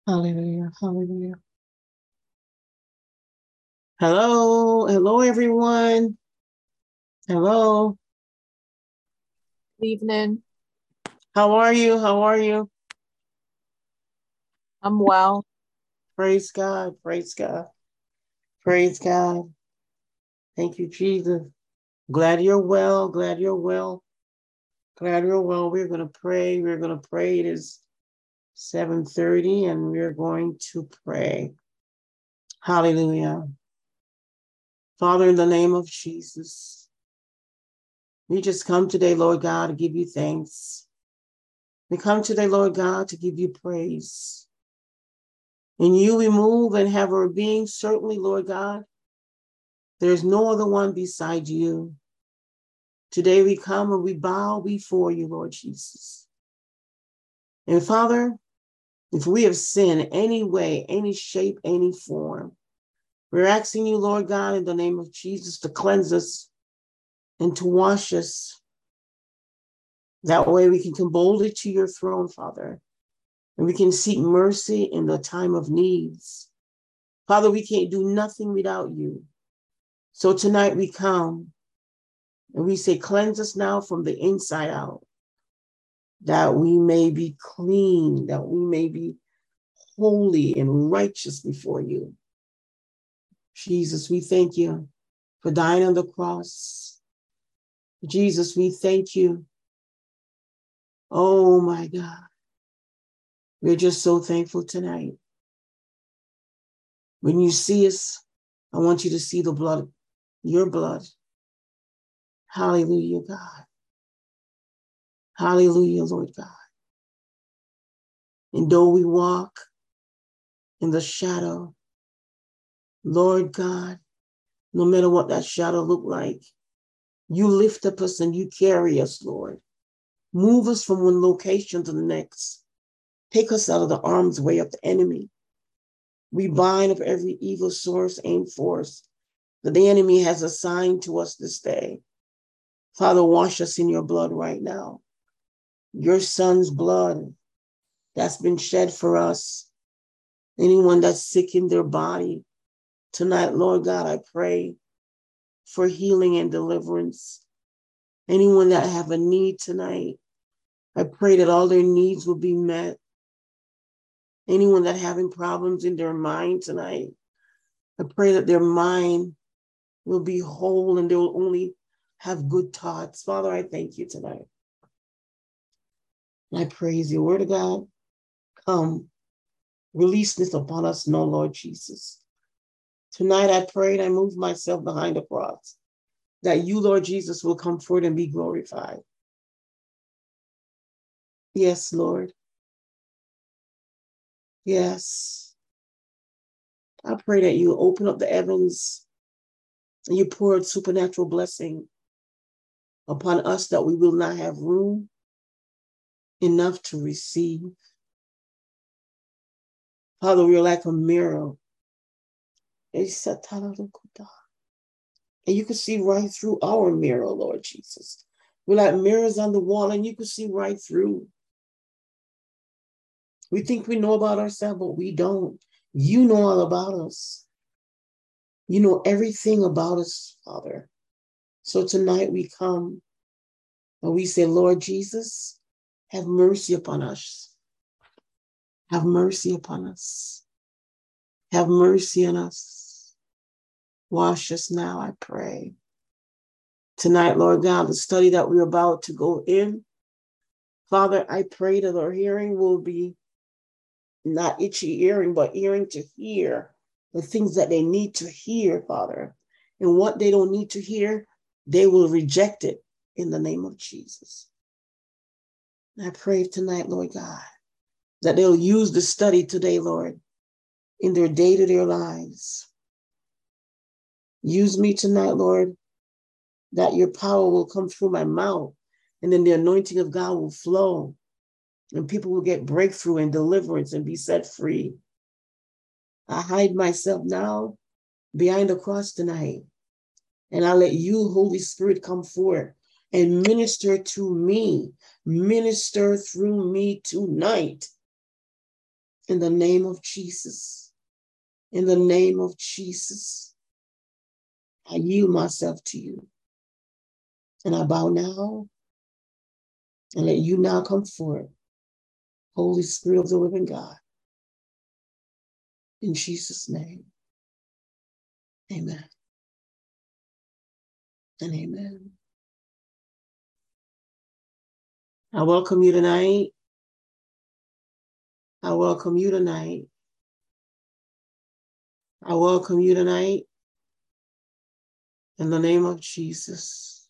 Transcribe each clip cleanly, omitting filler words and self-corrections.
Hallelujah. Hallelujah. Hello. Hello, everyone. Hello. Good evening. How are you? How are you? I'm well. Praise God. Praise God. Praise God. Thank you, Jesus. Glad you're well. Glad you're well. Glad you're well. We're going to pray. We're going to pray. It is 7:30 and we're going to pray. Hallelujah. Father, in the name of Jesus, we just come today, Lord God, to give you thanks. We come today, Lord God, to give you praise. In you we move and have our being, certainly, Lord God. There's no other one beside you. Today we come and we bow before you, Lord Jesus. And Father, if we have sinned any way, any shape, any form, we're asking you, Lord God, in the name of Jesus, to cleanse us and to wash us. That way we can come boldly to your throne, Father, and we can seek mercy in the time of needs. Father, we can't do nothing without you. So tonight we come and we say, cleanse us now from the inside out, that we may be clean, that we may be holy and righteous before you. Jesus, we thank you for dying on the cross. Jesus, we thank you. Oh my God. We're just so thankful tonight. When you see us, I want you to see the blood, your blood. Hallelujah, God. Hallelujah, Lord God. And though we walk in the shadow, Lord God, no matter what that shadow look like, you lift up us and you carry us, Lord. Move us from one location to the next. Take us out of the arm's way of the enemy. We bind up every evil source and force that the enemy has assigned to us this day. Father, wash us in your blood right now. Your son's blood that's been shed for us. Anyone that's sick in their body tonight, Lord God, I pray for healing and deliverance. Anyone that have a need tonight, I pray that all their needs will be met. Anyone that having problems in their mind tonight, I pray that their mind will be whole and they will only have good thoughts. Father, I thank you tonight. And I praise you. Word of God, come. Release this upon us, no Lord Jesus. Tonight I prayed, I moved myself behind the cross, that you, Lord Jesus, will come forward and be glorified. Yes, Lord. Yes. I pray that you open up the heavens and you pour out supernatural blessing upon us that we will not have room enough to receive. Father, we're like a mirror. And you can see right through our mirror, Lord Jesus. We're like mirrors on the wall and you can see right through. We think we know about ourselves, but we don't. You know all about us. You know everything about us, Father. So tonight we come and we say, Lord Jesus, have mercy upon us. Have mercy upon us. Have mercy on us. Wash us now, I pray. Tonight, Lord God, the study that we're about to go in, Father, I pray that our hearing will be not itchy hearing, but hearing to hear the things that they need to hear, Father. And what they don't need to hear, they will reject it in the name of Jesus. And I pray tonight, Lord God, that they'll use the study today, Lord, in their day-to-day lives. Use me tonight, Lord, that your power will come through my mouth and then the anointing of God will flow and people will get breakthrough and deliverance and be set free. I hide myself now behind the cross tonight and I let you, Holy Spirit, come forth and minister to me, minister through me tonight In the name of Jesus. In the name of Jesus. I yield myself to you. And I bow now and let you now come forward. Holy Spirit of the living God. In Jesus' name. Amen. And amen. I welcome you tonight. I welcome you tonight. I welcome you tonight. In the name of Jesus.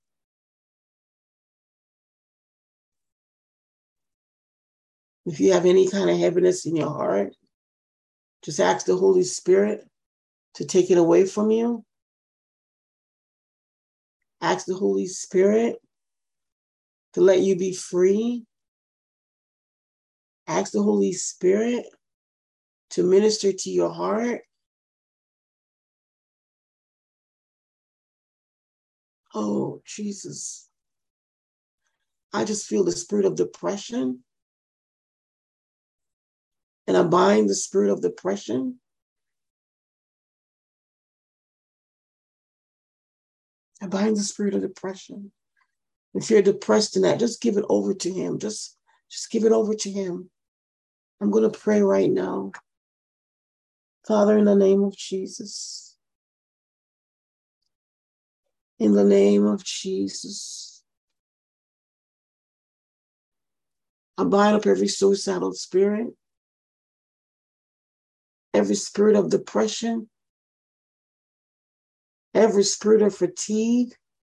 If you have any kind of heaviness in your heart, just ask the Holy Spirit to take it away from you. Ask the Holy Spirit to let you be free. Ask the Holy Spirit to minister to your heart. Oh, Jesus. I just feel the spirit of depression. And I bind the spirit of depression. I bind the spirit of depression. If you're depressed in that, just give it over to him. Just give it over to him. I'm going to pray right now. Father, in the name of Jesus. In the name of Jesus. I bind up every suicidal spirit, every spirit of depression, every spirit of fatigue.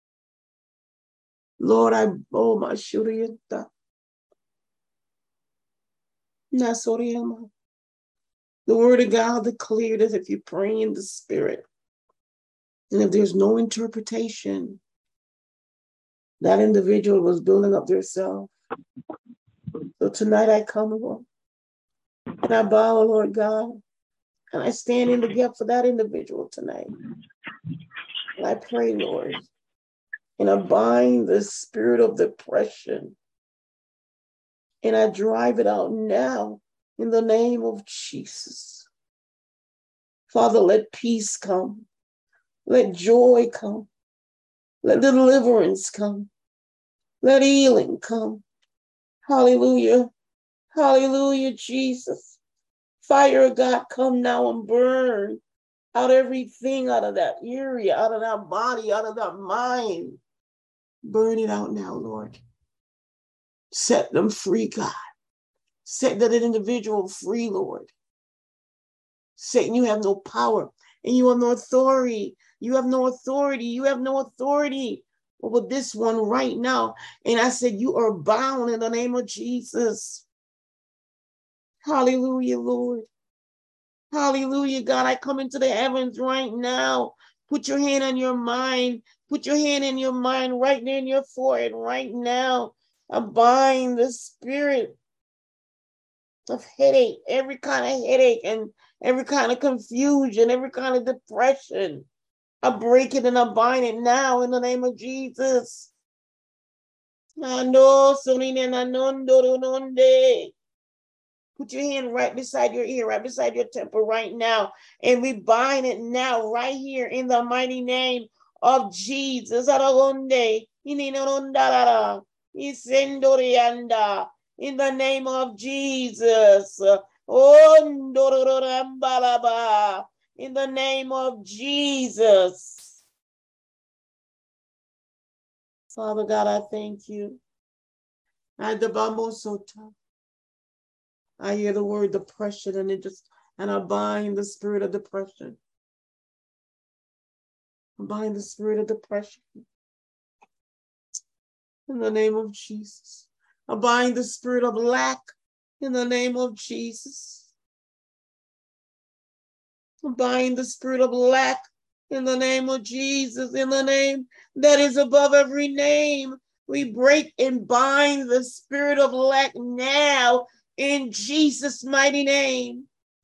Lord, my shuriyata. Nasoriyama. The word of God declared that if you pray in the spirit, and if there's no interpretation, that individual was building up their self. So tonight I come, Lord, and I bow, Lord God, and I stand in the gap for that individual tonight. And I pray, Lord, and I bind the spirit of depression, and I drive it out now in the name of Jesus. Father, let peace come. Let joy come. Let deliverance come. Let healing come. Hallelujah. Hallelujah, Jesus. Fire of God, come now and burn out everything out of that area, out of that body, out of that mind. Burn it out now, Lord. Set them free, God. Set that individual free, Lord. Satan, you have no power and you have no authority. You have no authority. You have no authority over this one right now. And I said, you are bound in the name of Jesus. Hallelujah, Lord. Hallelujah, God. I come into the heavens right now. Put your hand on your mind. Put your hand in your mind right there in your forehead right now. I bind the spirit of headache, every kind of headache and every kind of confusion, every kind of depression. I break it and I bind it now in the name of Jesus. Put your hand right beside your ear, right beside your temple right now. And we bind it now, right here in the mighty name of Jesus. In the name of Jesus. In the name of Jesus. Father God, I thank you. I hear the word depression and I bind the spirit of depression. I bind the spirit of depression. In the name of Jesus. I bind the spirit of lack in the name of Jesus. I bind the spirit of lack in the name of Jesus, in the name that is above every name. We break and bind the spirit of lack now in Jesus' mighty name.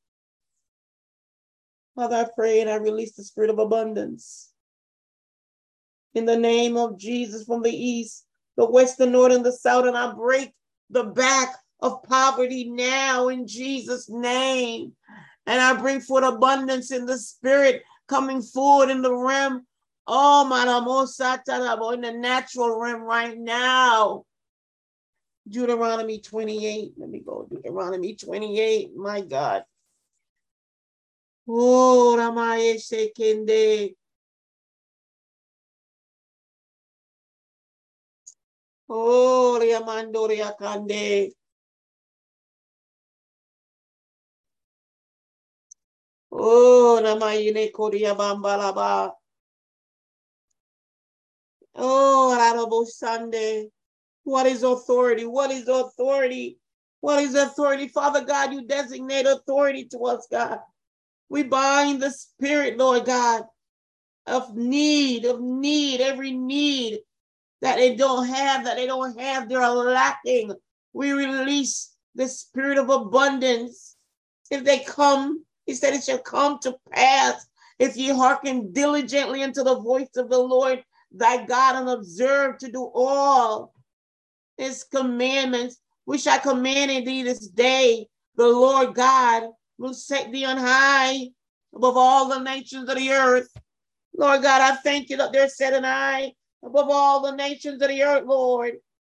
Father, I pray and I release the spirit of abundance. In the name of Jesus, from the east, the west, the north, and the south, and I break the back of poverty now in Jesus' name. And I bring forth abundance in the spirit coming forward in the realm. Oh, in the natural realm right now. Deuteronomy 28. Let me go. Deuteronomy 28. My God. Oh, Ramaye Shekende. Oh, Riamando Riakande. Oh, Namayine Korea Bambalaba. Oh, Arabo Sunday. What is authority? What is authority? What is authority? Father God, you designate authority to us, God. We bind the spirit, Lord God, of need, every need that they don't have, they're lacking. We release the spirit of abundance. If they come, he said it shall come to pass if ye hearken diligently unto the voice of the Lord thy God and observe to do all his commandments, which I commanded thee this day. The Lord God will set thee on high above all the nations of the earth. Lord God, I thank you that they're set on high above all the nations of the earth, Lord.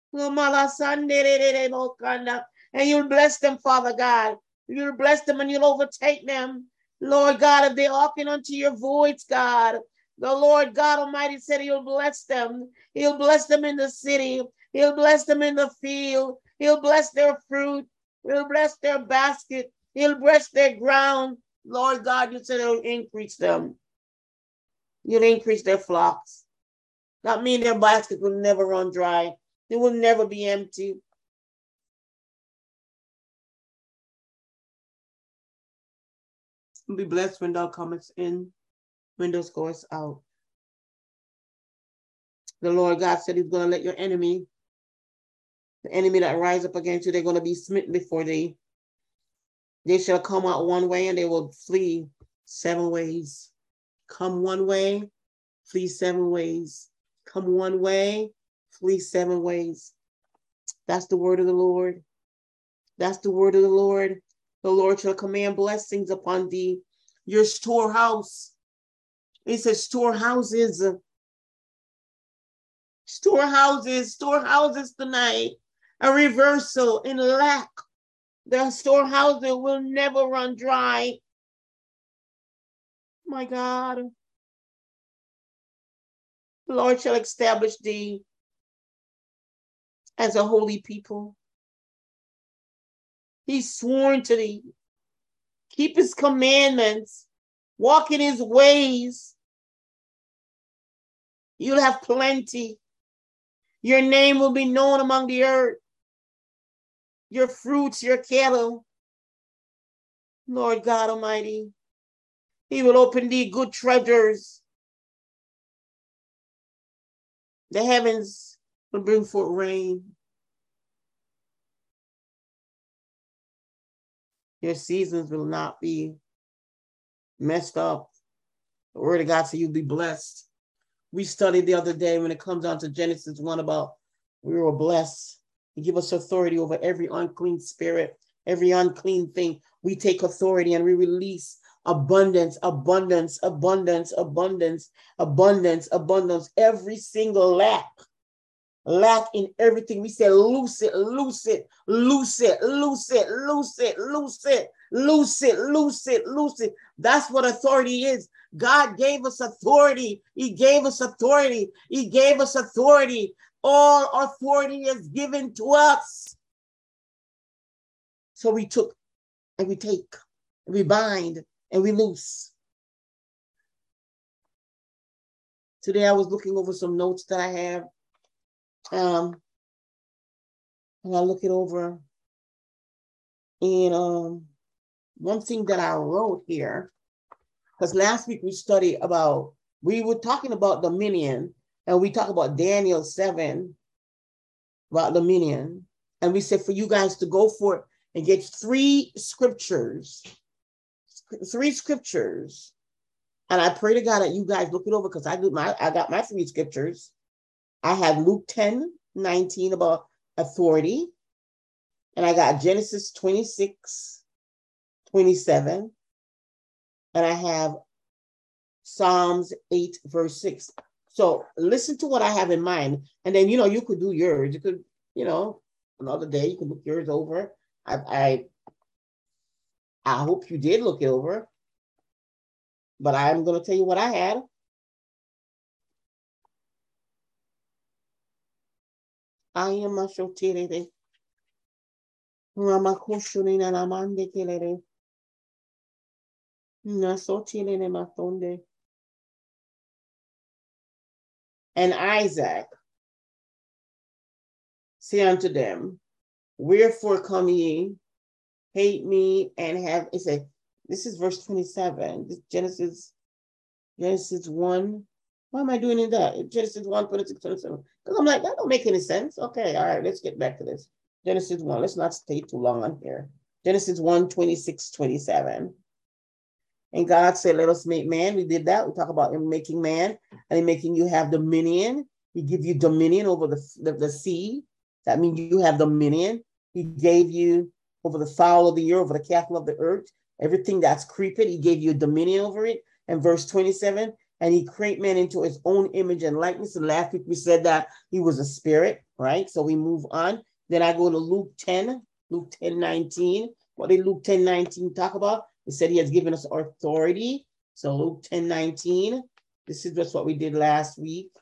And you'll bless them, Father God. You'll bless them and you'll overtake them. Lord God, if they hearken unto your voice, God, the Lord God Almighty said he'll bless them. He'll bless them in the city. He'll bless them in the field. He'll bless their fruit. He'll bless their basket. He'll bless their ground. Lord God, you said he'll increase them. You'll increase their flocks. That means their basket will never run dry. It will never be empty. Be blessed when thou comest in, when thou goest out. The Lord God said he's going to let your enemy, the enemy that rise up against you, they're going to be smitten before thee. They shall come out one way and they will flee 7 ways. Come one way, flee 7 ways. Come one way, flee 7 ways. That's the word of the Lord. That's the word of the Lord. The Lord shall command blessings upon thee, your storehouse. It says storehouses. Storehouses tonight. A reversal in lack. The storehouses will never run dry. My God. The Lord shall establish thee as a holy people. He's sworn to thee. Keep his commandments. Walk in his ways. You'll have plenty. Your name will be known among the earth. Your fruits, your cattle. Lord God Almighty, he will open thee good treasures. The heavens will bring forth rain. Your seasons will not be messed up. The word of God says you'll be blessed. We studied the other day when it comes down to Genesis 1 about we were blessed. He give us authority over every unclean spirit, every unclean thing. We take authority and we release abundance, abundance, abundance, abundance, abundance, abundance. Every single lack in everything. We say, loose it, loose it, loose it, loose it, loose it, loose it, loose it, loose it, loose it. That's what authority is. God gave us authority. He gave us authority. He gave us authority. All authority is given to us. So we took and we take, and we bind and we loose. Today I was looking over some notes that I have. And I look it over. And one thing that I wrote here, because last week we were talking about dominion, and we talked about Daniel 7 about dominion. And we said for you guys to go for it and get 3 scriptures. 3 scriptures. And I pray to God that you guys look it over, because I got my 3 scriptures. I had Luke 10:19 about authority. And I got Genesis 26:27. And I have Psalms 8, verse 6. So listen to what I have in mind. And then, you could do yours. You could, another day, you could look yours over. I hope you did look it over. But I'm going to tell you what I had. I am a shotirere. Ramakushurina namande kelere. Nasotirene matonde. And Isaac say unto them, wherefore come ye, hate me, and have, it said, this is verse 27, this Genesis 1. Why am I doing in that? Genesis 1, 26, 27. Because I'm like, that don't make any sense. Okay, all right, let's get back to this. Genesis 1, let's not stay too long on here. Genesis 1, 26, 27. And God said, let us make man. We did that. We talk about him making man and him making you have dominion. He give you dominion over the sea. That means you have dominion. He gave you over the fowl of the air, over the cattle of the earth, everything that's creeping. He gave you dominion over it. And verse 27, and he created man into his own image and likeness. And last week we said that he was a spirit, right? So we move on. Then I go to Luke 10:19. What did Luke 10:19 talk about? He said he has given us authority. So Luke 10:19. This is just what we did last week.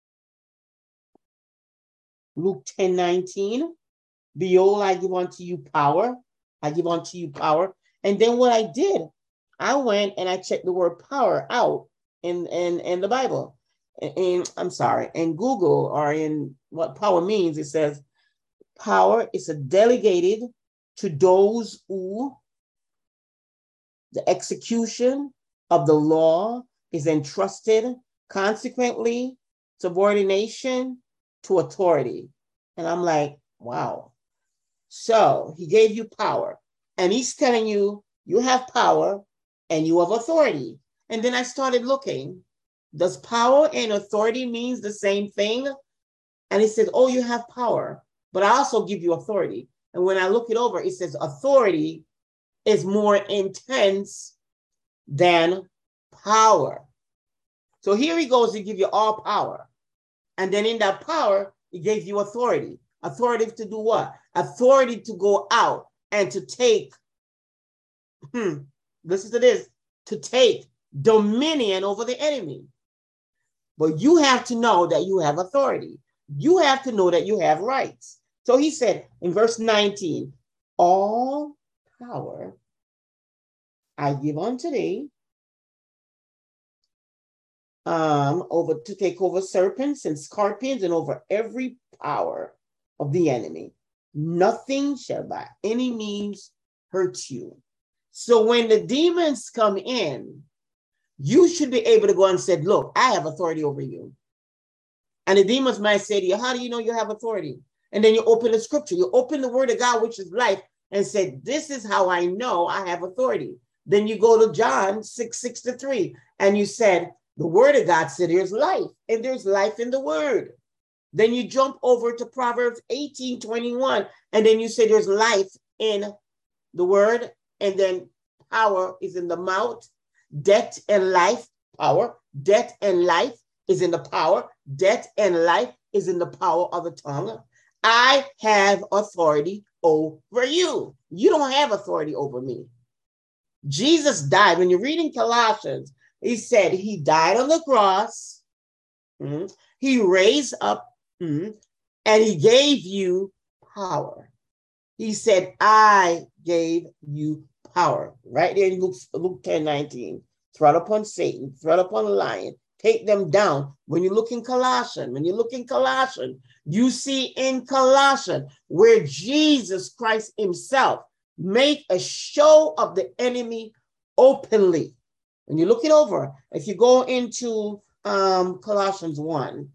Luke 10:19. Behold, I give unto you power. I give unto you power. And then what I did, I went and I checked the word power out in the Bible. I'm sorry, in Google, or in what power means. It says power is a delegated to those who the execution of the law is entrusted, consequently, subordination to authority. And I'm like, wow. So he gave you power. And he's telling you, you have power and you have authority. And then I started looking, does power and authority means the same thing? And he says, oh, you have power, but I also give you authority. And when I look it over, it says authority is more intense than power. So here he goes to give you all power. And then in that power, he gave you authority. Authority to do what? Authority to go out and to take, listen to this, to take dominion over the enemy. But you have to know that you have authority. You have to know that you have rights. So he said in verse 19, all power I give unto thee, over to take over serpents and scorpions and over every power of the enemy. Nothing shall by any means hurt you. So when the demons come in, you should be able to go and say, look, I have authority over you. And the demons might say to you, how do you know you have authority? And then you open the scripture, you open the word of God, which is life, and say, this is how I know I have authority. Then you go to John 6:63, and you said, the word of God said there's life, and there's life in the word. Then you jump over to Proverbs 18:21, and then you say there's life in the word, and then power is in the mouth. Death and life, power. Death and life is in the power. Death and life is in the power of the tongue. I have authority over you. You don't have authority over me. Jesus died. When you're reading Colossians, he said he died on the cross. He raised up, and he gave you power. He said, I gave you power. Right there in Luke 10:19. Tread upon Satan, tread upon a lion, take them down. When you look in Colossians, you see in Colossians where Jesus Christ himself make a show of the enemy openly. And you look it over. If you go into Colossians 1,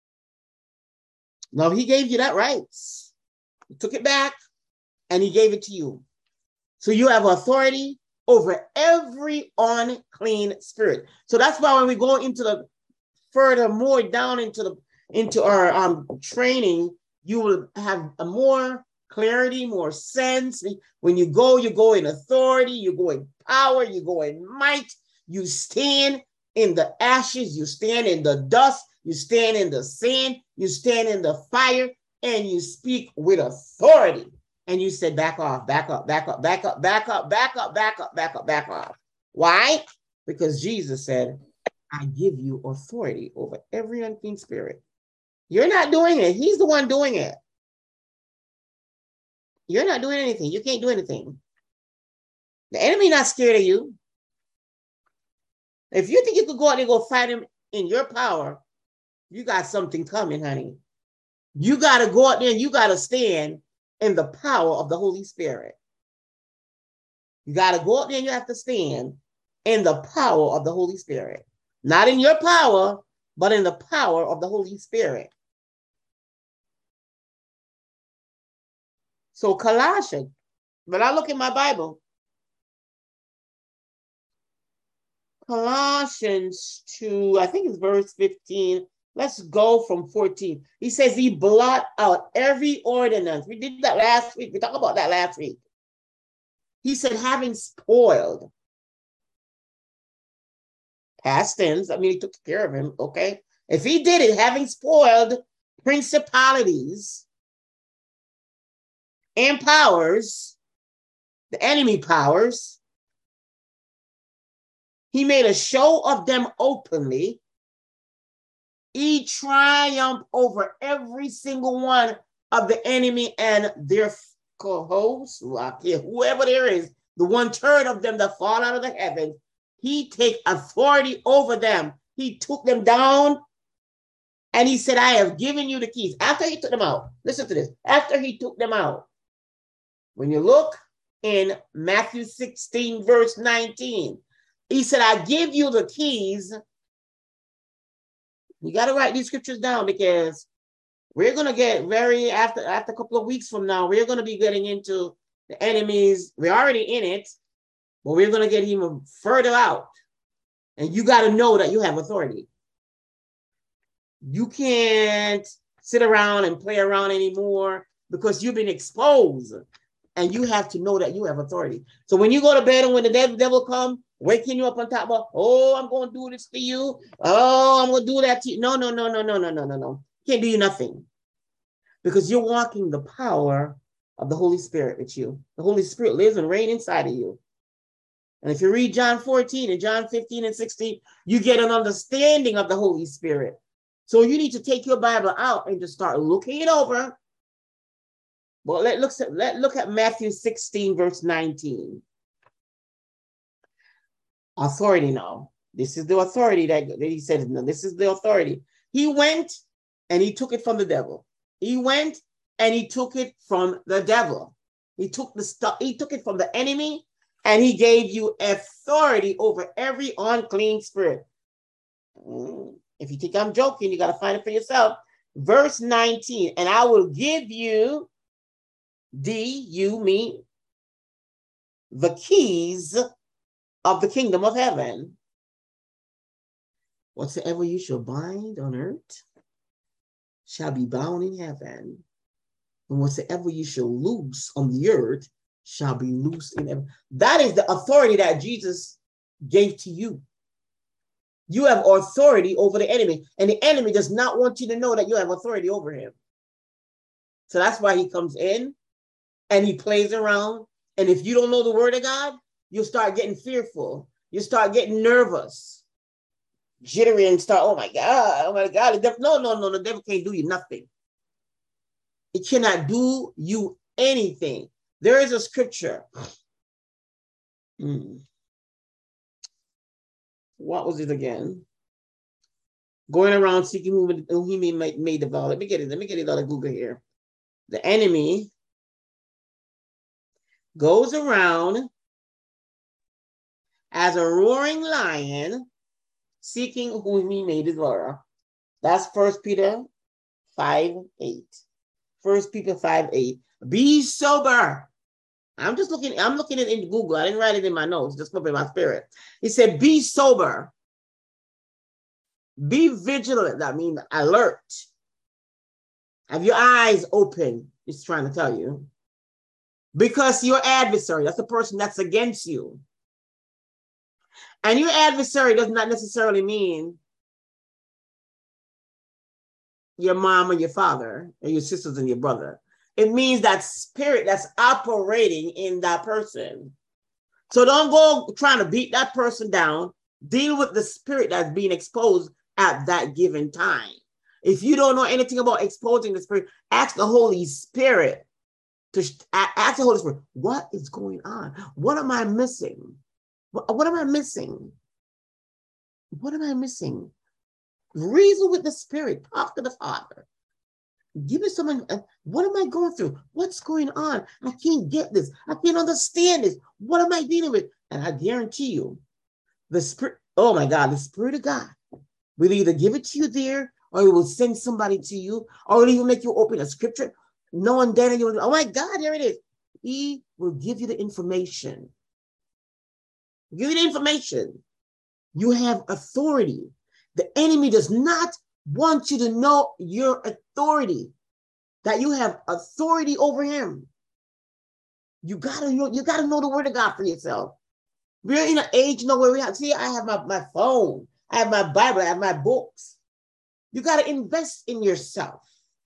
now he gave you that rights. He took it back and he gave it to you. So you have authority over every unclean spirit. So that's why when we go into the furthermore down into our training, you will have a more clarity, more sense. When you go in authority, you go in power, you go in might. You stand in the ashes, you stand in the dust, you stand in the sand, you stand in the fire, and you speak with authority. And you said, back off, back up, back up, back up, back up, back up, back up, back up, back off. Why? Because Jesus said, I give you authority over every unclean spirit. You're not doing it. He's the one doing it. You're not doing anything. You can't do anything. The enemy not scared of you. If you think you could go out there and go fight him in your power, you got something coming, honey. You got to go out there and you got to stand in the power of the Holy Spirit. You got to go out there and you have to stand in the power of the Holy Spirit. Not in your power, but in the power of the Holy Spirit. So Colossians, when I look in my Bible, Colossians 2, I think it's verse 15. Let's go from 14. He says he blot out every ordinance. We did that last week. We talked about that last week. He said having spoiled. Past tense, I mean, he took care of him, okay? If he did it, having spoiled principalities and powers, the enemy powers, he made a show of them openly. He triumphed over every single one of the enemy and their co-hosts, whoever there is, the 1/3 of them that fall out of the heavens. He take authority over them. He took them down and he said, I have given you the keys. After he took them out, listen to this. After he took them out, when you look in Matthew 16, verse 19, he said, I give you the keys. You got to write these scriptures down because we're going to get after a couple of weeks from now, we're going to be getting into the enemies. We're already in it, but we're going to get even further out. And you got to know that you have authority. You can't sit around and play around anymore because you've been exposed. And you have to know that you have authority. So when you go to bed and when the devil come, waking you up on top of, oh, I'm going to do this to you. Oh, I'm going to do that to you. No. Can't do you nothing. Because you're walking the power of the Holy Spirit with you. The Holy Spirit lives and reigns inside of you. And if you read John 14 and John 15 and 16, you get an understanding of the Holy Spirit. So you need to take your Bible out and just start looking it over. Well, let's look at Matthew 16, verse 19. Authority now. This is the authority that he said. No, this is the authority. He went and he took it from the devil. He went and he took it from the devil. He took the stuff. He took it from the enemy, and he gave you authority over every unclean spirit. If you think I'm joking, you got to find it for yourself. Verse 19, and I will give you the keys of the kingdom of heaven. Whatsoever you shall bind on earth shall be bound in heaven. And whatsoever you shall loose on the earth shall be loosed in heaven. That is the authority that Jesus gave to you. You have authority over the enemy, and the enemy does not want you to know that you have authority over him. So that's why he comes in and he plays around. And if you don't know the word of God, you'll start getting fearful. You start getting nervous, jittery, and start, oh my God. The devil, no, the devil can't do you nothing. It cannot do you anything. There is a scripture. What was it again? Going around seeking whom he may devour. Let me get it out of Google here. The enemy goes around as a roaring lion, seeking whom he may devour. That's 1 Peter 5:8. 1 Peter 5:8. Be sober. I'm looking at it in Google. I didn't write it in my notes, just put it in my spirit. He said, be sober. Be vigilant. That means alert. Have your eyes open. It's trying to tell you. Because your adversary, that's the person that's against you. And your adversary does not necessarily mean your mom or your father or your sisters and your brother. It means that spirit that's operating in that person. So don't go trying to beat that person down. Deal with the spirit that's being exposed at that given time. If you don't know anything about exposing the spirit, ask the Holy Spirit ask the Holy Spirit, what is going on? What am I missing? What am I missing? What am I missing? Reason with the Spirit. Talk to the Father. Give me someone. What am I going through? What's going on? I can't get this. I can't understand this. What am I dealing with? And I guarantee you, the Spirit, oh my God, the Spirit of God will either give it to you there, or it will send somebody to you, or it'll even make you open a scripture. Knowing then you will, oh my God, here it is. He will give you the information. Give you the information. You have authority. The enemy does not want you to know your authority, that you have authority over him. You gotta know the word of God for yourself. We're in an age where we have, see, I have my phone, I have my Bible, I have my books. You gotta invest in yourself.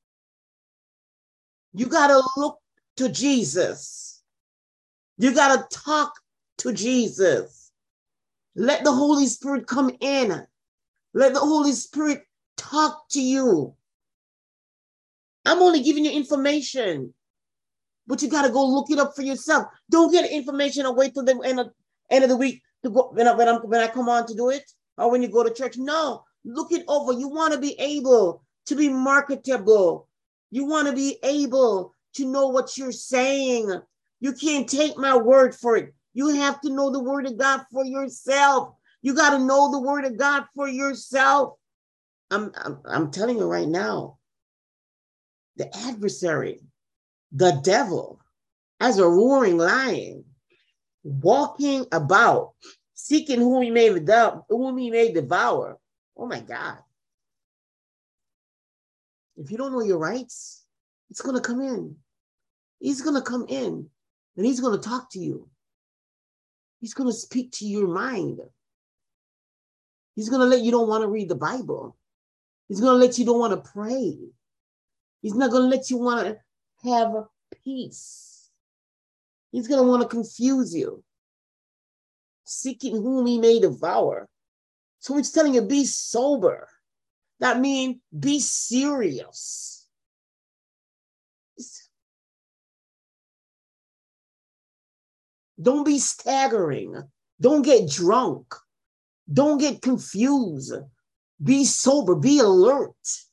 You gotta look to Jesus. You gotta talk to Jesus. Let the Holy Spirit come in. Let the Holy Spirit talk to you. I'm only giving you information, but you gotta go look it up for yourself. Don't get information and wait till the end of the week to go when I come on to do it, or when you go to church. No, look it over. You want to be able to be marketable. You want to be able to know what you're saying. You can't take my word for it. You have to know the word of God for yourself. You got to know the word of God for yourself. I'm telling you right now, the adversary, the devil, as a roaring lion, walking about, seeking whom he may devour. Oh my God. If you don't know your rights, it's going to come in. He's going to come in and he's going to talk to you. He's going to speak to your mind. He's going to let you don't want to read the Bible. He's going to let you don't want to pray. He's not going to let you want to have peace. He's going to want to confuse you. Seeking whom he may devour. So he's telling you, be sober. That means be serious. Don't be staggering. Don't get drunk. Don't get confused. Be sober. Be alert.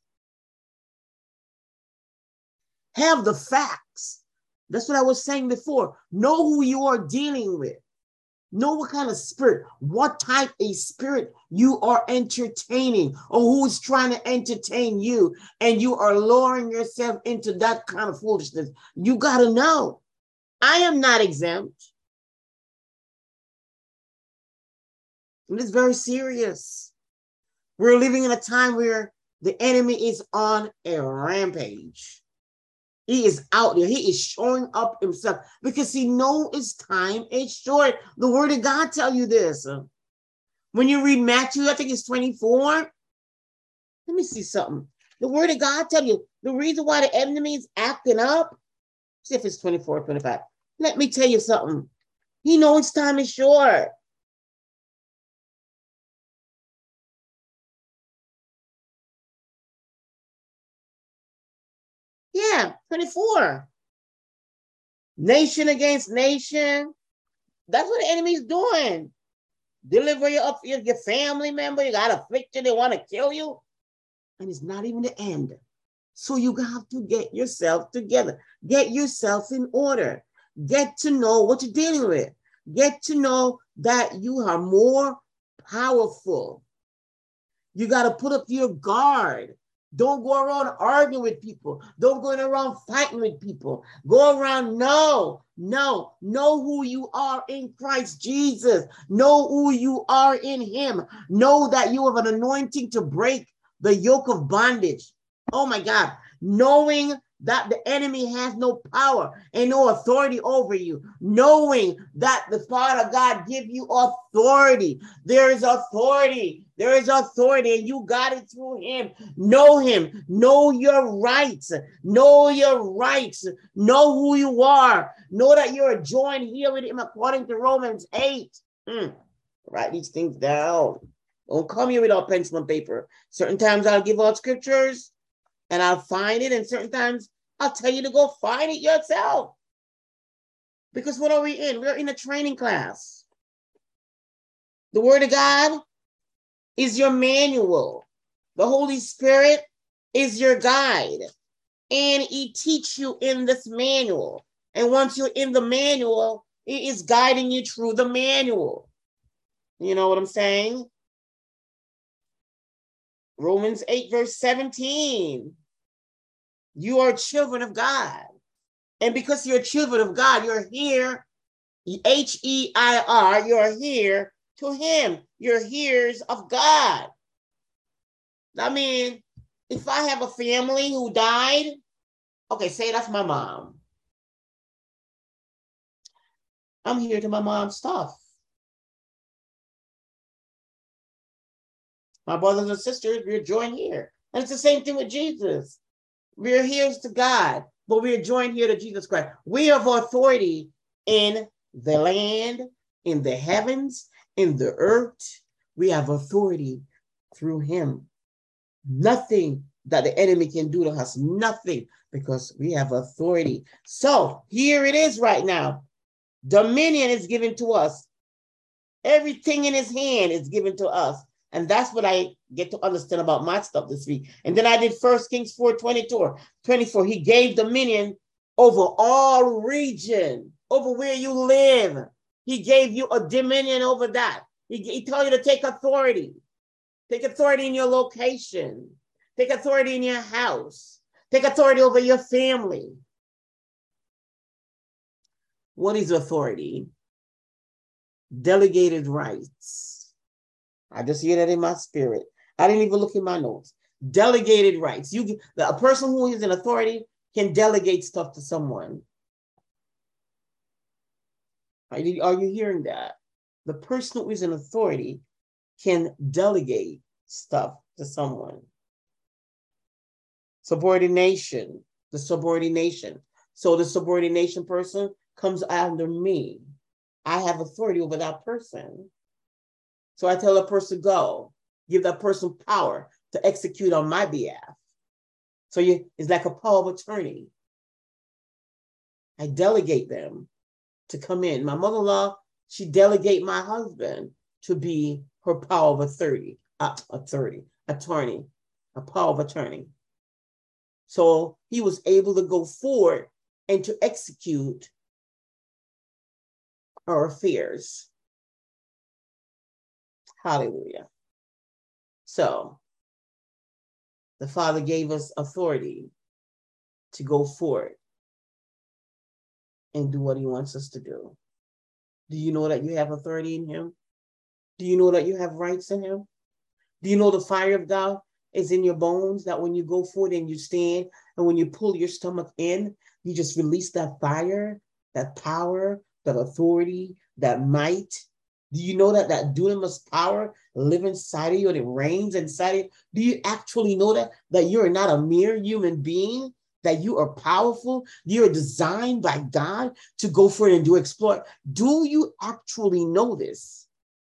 Have the facts. That's what I was saying before. Know who you are dealing with. Know what kind of spirit, what type of spirit you are entertaining, or who is trying to entertain you, and you are lowering yourself into that kind of foolishness. You got to know. I am not exempt. And it's very serious. We're living in a time where the enemy is on a rampage. He is out there. He is showing up himself because he knows his time is short. The word of God tell you this. When you read Matthew, I think it's 24. Let me see something. The word of God tell you the reason why the enemy is acting up. See if it's 24 or 25. Let me tell you something. He knows his time is short. Yeah, 24. Nation against nation. That's what the enemy's doing. Deliver you up your family member. You got afflicted. They want to kill you. And it's not even the end. So you have to get yourself together. Get yourself in order. Get to know what you're dealing with. Get to know that you are more powerful. You got to put up your guard. Don't go around arguing with people. Don't go around fighting with people. Go around, know who you are in Christ Jesus. Know who you are in him. Know that you have an anointing to break the yoke of bondage. Oh my God. Knowing that the enemy has no power and no authority over you, knowing that the Father God give you authority. There is authority. There is authority, and you got it through him. Know him. Know your rights. Know your rights. Know who you are. Know that you're joined here with him according to Romans 8. Write these things down. Don't come here without pencil and paper. Certain times I'll give out scriptures and I'll find it, and certain times I'll tell you to go find it yourself. Because what are we in? We're in a training class. The Word of God is your manual. The Holy Spirit is your guide. And he teaches you in this manual. And once you're in the manual, it is guiding you through the manual. You know what I'm saying? Romans 8, verse 17. You are children of God. And because you're children of God, you're here, H-E-I-R, you're here to him. You're hearers of God. I mean, if I have a family who died, okay, say that's my mom. I'm here to my mom's stuff. My brothers and sisters, we're joined here. And it's the same thing with Jesus. We're here to God, but we're joined here to Jesus Christ. We have authority in the land, in the heavens, in the earth. We have authority through him. Nothing that the enemy can do to us, nothing, because we have authority. So here it is right now. Dominion is given to us. Everything in his hand is given to us. And that's what I get to understand about my stuff this week. And then I did 1 Kings 4:24. He gave dominion over all region, over where you live. He gave you a dominion over that. He told you to take authority. Take authority in your location. Take authority in your house. Take authority over your family. What is authority? Delegated rights. I just hear that in my spirit. I didn't even look in my notes. Delegated rights. A person who is in authority can delegate stuff to someone. Are you hearing that? The person who is in authority can delegate stuff to someone. Subordination. The subordination. So the subordination person comes under me. I have authority over that person. So I tell a person, go, give that person power to execute on my behalf. So it's like a power of attorney. I delegate them to come in. My mother-in-law, she delegate my husband to be her power of attorney, a power of attorney. So he was able to go forward and to execute our affairs. Hallelujah. So the Father gave us authority to go forward and do what he wants us to do. Do you know that you have authority in him? Do you know that you have rights in him? Do you know the fire of God is in your bones, that when you go forward and you stand and when you pull your stomach in, you just release that fire, that power, that authority, that might? Do you know that dunamis power lives inside of you and it reigns inside of you? Do you actually know that you're not a mere human being, that you are powerful? You're designed by God to go for it and do exploit. Do you actually know this?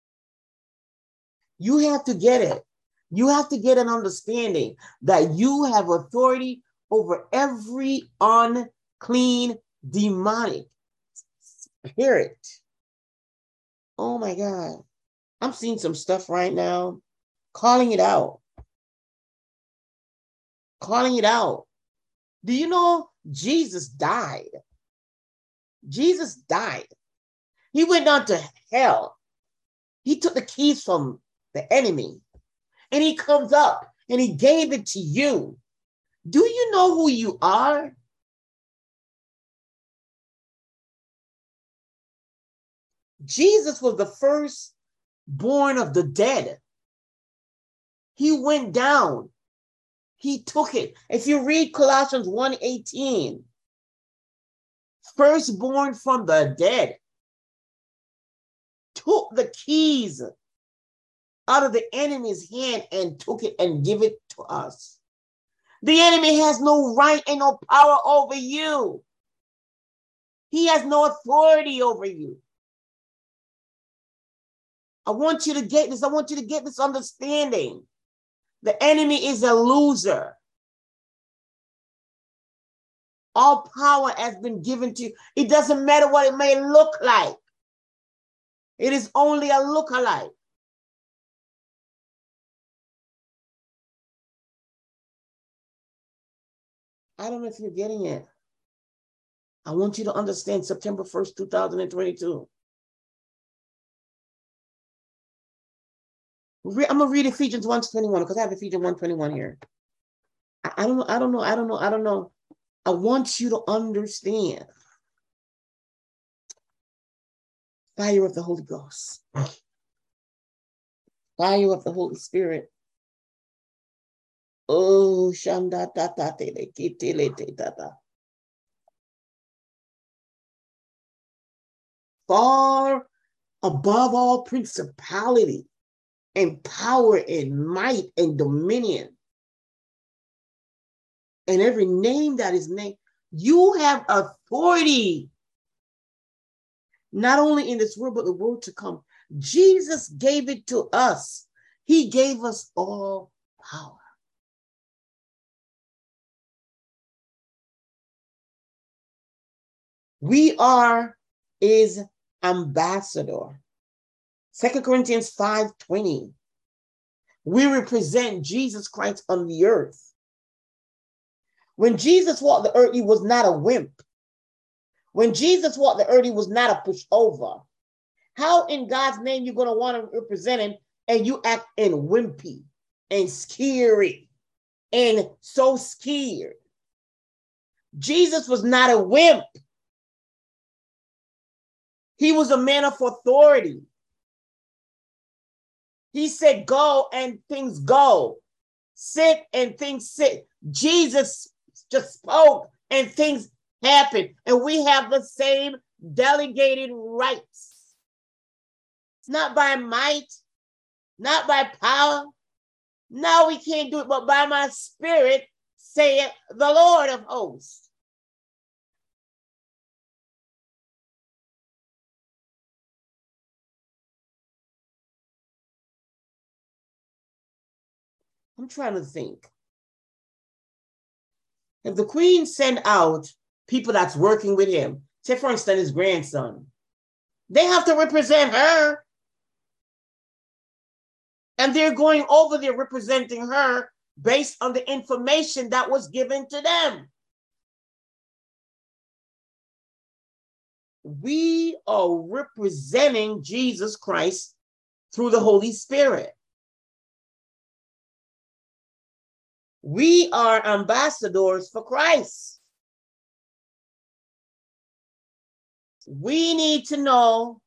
You have to get it. You have to get an understanding that you have authority over every unclean demonic spirit. Oh my God. I'm seeing some stuff right now, calling it out. Calling it out. Do you know Jesus died? Jesus died. He went down to hell. He took the keys from the enemy and he comes up and he gave it to you. Do you know who you are? Jesus was the first born of the dead. He went down. He took it. If you read Colossians 1:18, firstborn from the dead, took the keys out of the enemy's hand and took it and give it to us. The enemy has no right and no power over you. He has no authority over you. I want you to get this. I want you to get this understanding. The enemy is a loser. All power has been given to you. It doesn't matter what it may look like. It is only a look-alike. I don't know if you're getting it. I want you to understand September 1st, 2022. I'm going to read Ephesians 1:21 because I have Ephesians 1:21 here. I don't know. I want you to understand. Fire of the Holy Ghost. Fire of the Holy Spirit. Oh, shanda ta ta te le ki te le te ta ta. Far above all principality and power and might and dominion and every name that is named, you have authority, not only in this world, but the world to come. Jesus gave it to us. He gave us all power. We are his ambassador. 2 Corinthians 5:20. We represent Jesus Christ on the earth. When Jesus walked the earth, he was not a wimp. When Jesus walked the earth, he was not a pushover. How in God's name you going to want to represent him and you act in wimpy and scary and so scared? Jesus was not a wimp. He was a man of authority. He said, go and things go. Sit and things sit. Jesus just spoke and things happened. And we have the same delegated rights. It's not by might, not by power. No, we can't do it, but by my spirit, saith the Lord of hosts. I'm trying to think. If the queen sent out people that's working with him, say for instance his grandson, they have to represent her. And they're going over there representing her based on the information that was given to them. We are representing Jesus Christ through the Holy Spirit. We are ambassadors for Christ. We need to know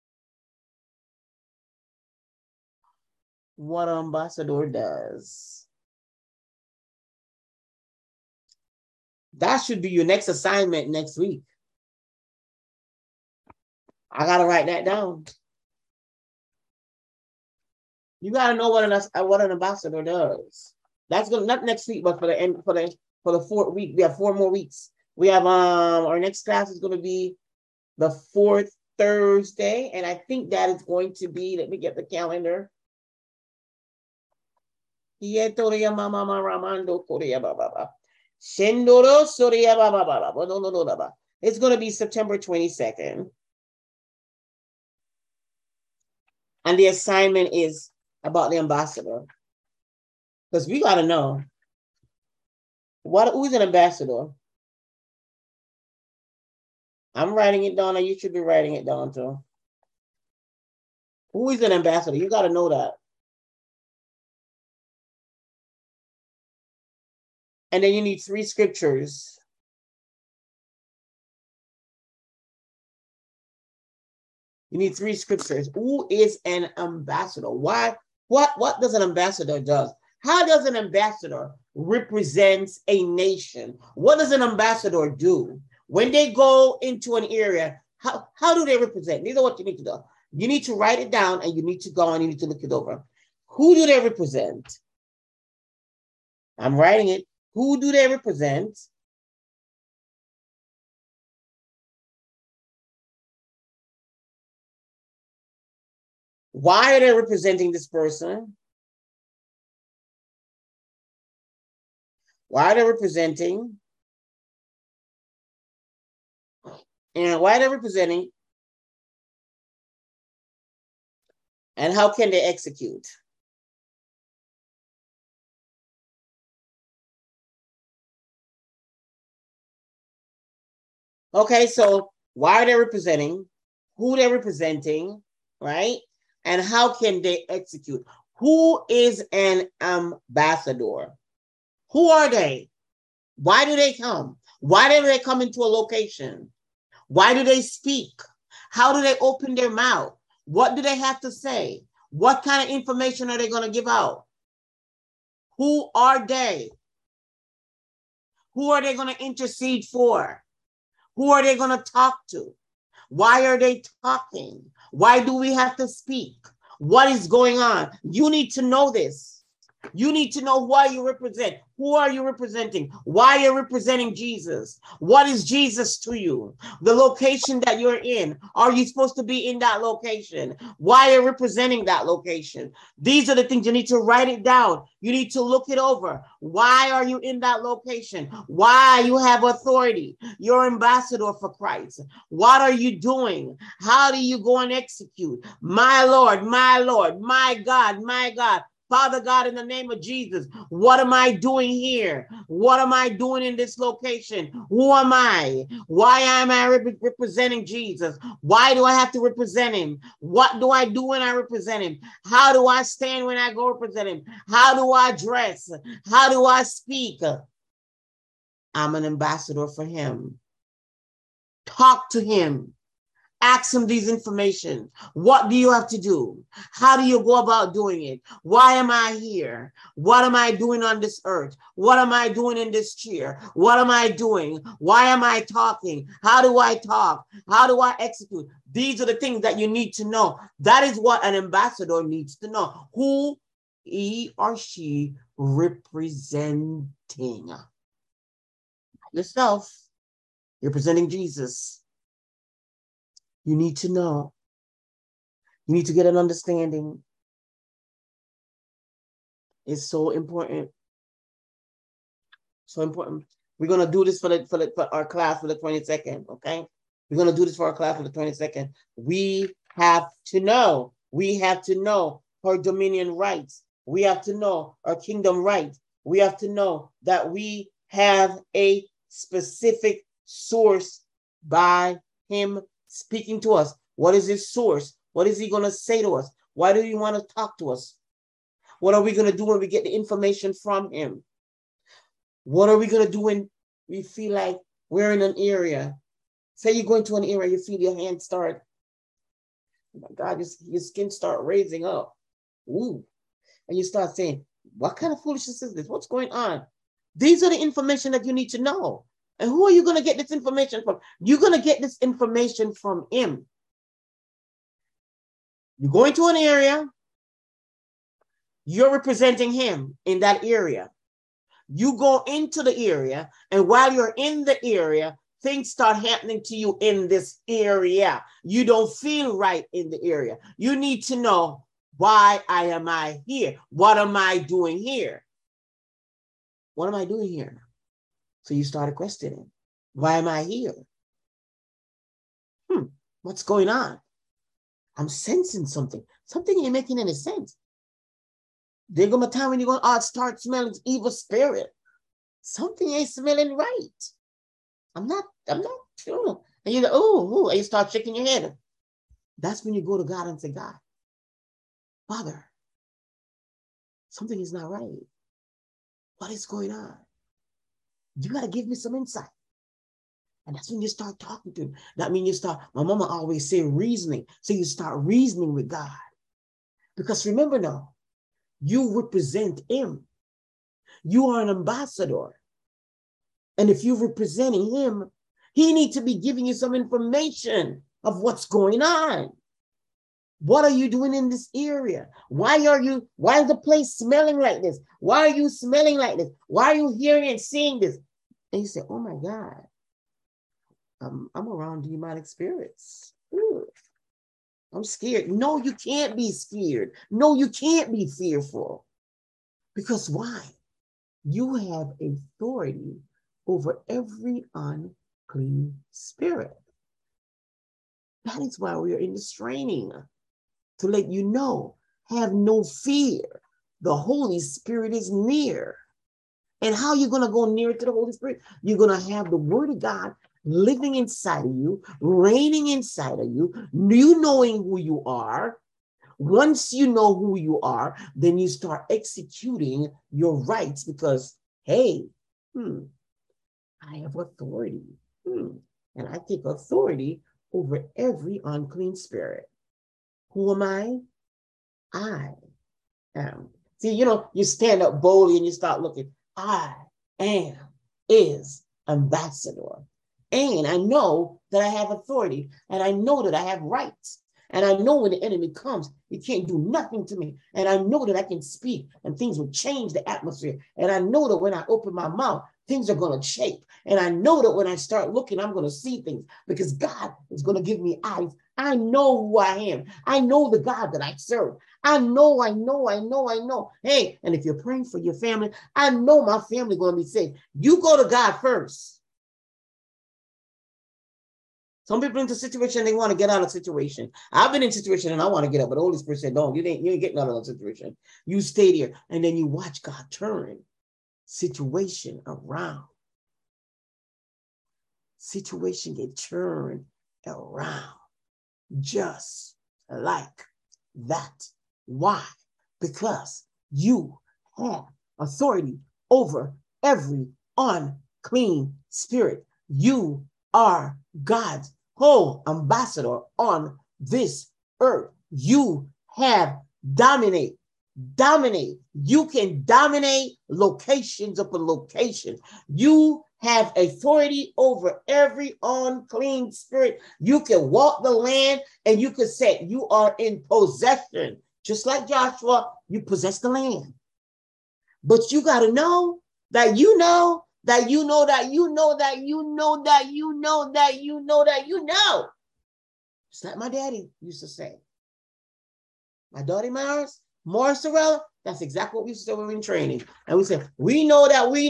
what an ambassador does. That should be your next assignment next week. I got to write that down. You got to know what an ambassador does. That's going to, not next week, but for the 4th week. We have 4 more weeks. We have our next class is going to be the 4th Thursday, and I think that is going to be, let me get the calendar. It's going to be September 22nd. And the assignment is about the ambassador. Because we got to know who's an ambassador. I'm writing it down, and you should be writing it down too. Who is an ambassador? You got to know that. And then you need 3 scriptures. You need 3 scriptures. Who is an ambassador? Why? What does an ambassador do? How does an ambassador represents a nation. What does an ambassador do? When they go into an area, how do they represent? These are what you need to do. You need to write it down and you need to go and you need to look it over. Who do they represent? I'm writing it. Who do they represent? Why are they representing this person? Why are they representing? And why are they representing? And how can they execute? Okay, so why are they representing? Who they're representing, right? And how can they execute? Who is an ambassador? Who are they? Why do they come? Why do they come into a location? Why do they speak? How do they open their mouth? What do they have to say? What kind of information are they going to give out? Who are they? Who are they going to intercede for? Who are they going to talk to? Why are they talking? Why do we have to speak? What is going on? You need to know this. You need to know why you represent. Who are you representing? Why are you representing Jesus? What is Jesus to you? The location that you're in. Are you supposed to be in that location? Why are you representing that location? These are the things you need to write it down. You need to look it over. Why are you in that location? Why you have authority? You're ambassador for Christ. What are you doing? How do you go and execute? My Lord, my God, my God. Father God, in the name of Jesus, what am I doing here? What am I doing in this location? Who am I? Why am I representing Jesus? Why do I have to represent him? What do I do when I represent him? How do I stand when I go represent him? How do I dress? How do I speak? I'm an ambassador for him. Talk to him. Ask him these information. What do you have to do? How do you go about doing it? Why am I here? What am I doing on this earth? What am I doing in this chair? What am I doing? Why am I talking? How do I talk? How do I execute? These are the things that you need to know. That is what an ambassador needs to know. Who he or she representing. Yourself. You're presenting Jesus. You need to know. You need to get an understanding. It's so important. So important. We're gonna do this for our class for the 22nd. Okay, we're gonna do this for our class for the 22nd. We have to know. We have to know our dominion rights. We have to know our kingdom rights. We have to know that we have a specific source by him speaking to us. What is his source? What is he going to say to us? Why do you want to talk to us? What are we going to do when we get the information from him? What are we going to do when we feel like we're in an area? Say you go into an area, you feel your hands start, oh my God, your skin start raising up. Ooh. And you start saying, what kind of foolishness is this? What's going on? These are the information that you need to know. And who are you going to get this information from? You're going to get this information from him. You go into an area, you're representing him in that area. You go into the area, and while you're in the area, things start happening to you in this area. You don't feel right in the area. You need to know, why am I here? What am I doing here? What am I doing here? So you started questioning, why am I here? What's going on? I'm sensing something. Something ain't making any sense. There's gonna be a time when you're gonna start smelling evil spirit. Something ain't smelling right. I'm not, and you're like, oh, and you start shaking your head. That's when you go to God and say, God, Father, something is not right. What is going on? You got to give me some insight. And that's when you start talking to him. That means you start, my mama always say reasoning. So you start reasoning with God. Because remember now, you represent him. You are an ambassador. And if you're representing him, he needs to be giving you some information of what's going on. What are you doing in this area? Why is the place smelling like this? Why are you smelling like this? Why are you hearing and seeing this? And you say, oh my God, I'm around demonic spirits. Ooh, I'm scared. No, you can't be scared. No, you can't be fearful. Because why? You have authority over every unclean spirit. That is why we are in this training, to let you know, have no fear. The Holy Spirit is near. And how are you going to go near to the Holy Spirit? You're going to have the Word of God living inside of you, reigning inside of you, you knowing who you are. Once you know who you are, then you start executing your rights because, hey, I have authority. And I take authority over every unclean spirit. Who am I? I am. See, you stand up boldly and you start looking. I am, is ambassador. And I know that I have authority, and I know that I have rights. And I know when the enemy comes, he can't do nothing to me. And I know that I can speak and things will change the atmosphere. And I know that when I open my mouth, things are going to shake. And I know that when I start looking, I'm going to see things because God is going to give me eyes. I know who I am. I know the God that I serve. I know. Hey, and if you're praying for your family, I know my family going to be saved. You go to God first. Some people into situation, they want to get out of situation. I've been in situation and I want to get up, but the Holy Spirit said, don't, you ain't getting out of the situation. You stay there. And then you watch God turn situation around. Situation get turned around just like that. Why? Because you have authority over every unclean spirit. You are God's whole ambassador on this earth. You have dominate. You can dominate locations upon location. You have authority over every unclean spirit. You can walk the land and you can say you are in possession. Just like Joshua, you possess the land. But you got to know that you know. Just like my daddy used to say. My daughter Morris, that's exactly what we used to say when we were in training. And we said, we know that we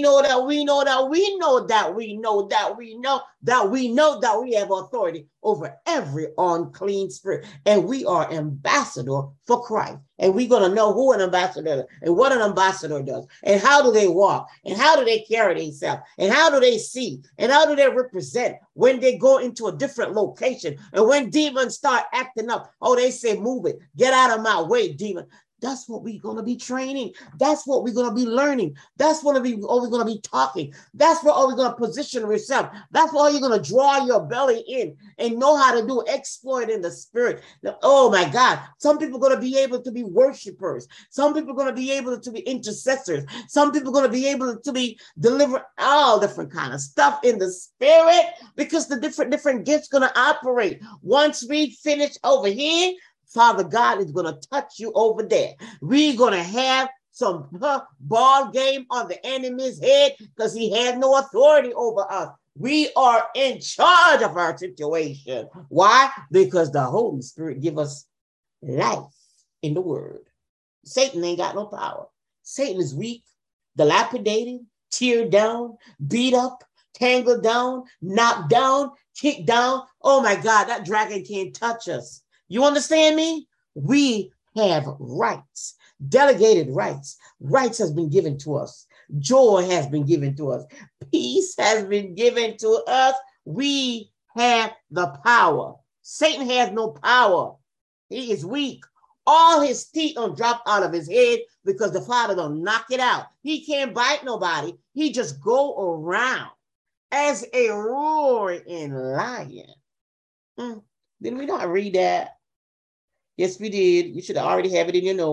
have authority over every unclean spirit. And we are ambassador for Christ. And we're going to know who an ambassador is and what an ambassador does. And how do they walk? And how do they carry themselves? And how do they see? And how do they represent when they go into a different location? And when demons start acting up, they say, move it. Get out of my way, demon. That's what we're going to be training. That's what we're going to be learning. That's what we're going to be talking. That's what we're going to position yourself. That's what you're going to draw your belly in and know how to do exploit in the spirit. Oh my God. Some people are going to be able to be worshipers. Some people are going to be able to be intercessors. Some people are going to be able to be deliver all different kind of stuff in the spirit because the different gifts going to operate. Once we finish over here, Father God is going to touch you over there. We're going to have some ball game on the enemy's head because he has no authority over us. We are in charge of our situation. Why? Because the Holy Spirit gives us life in the word. Satan ain't got no power. Satan is weak, dilapidated, teared down, beat up, tangled down, knocked down, kicked down. Oh my God, that dragon can't touch us. You understand me? We have rights, delegated rights. Rights has been given to us. Joy has been given to us. Peace has been given to us. We have the power. Satan has no power. He is weak. All his teeth don't drop out of his head because the Father don't knock it out. He can't bite nobody. He just go around as a roaring lion. Did we not read that? Yes, we did. You should already have it in your notes.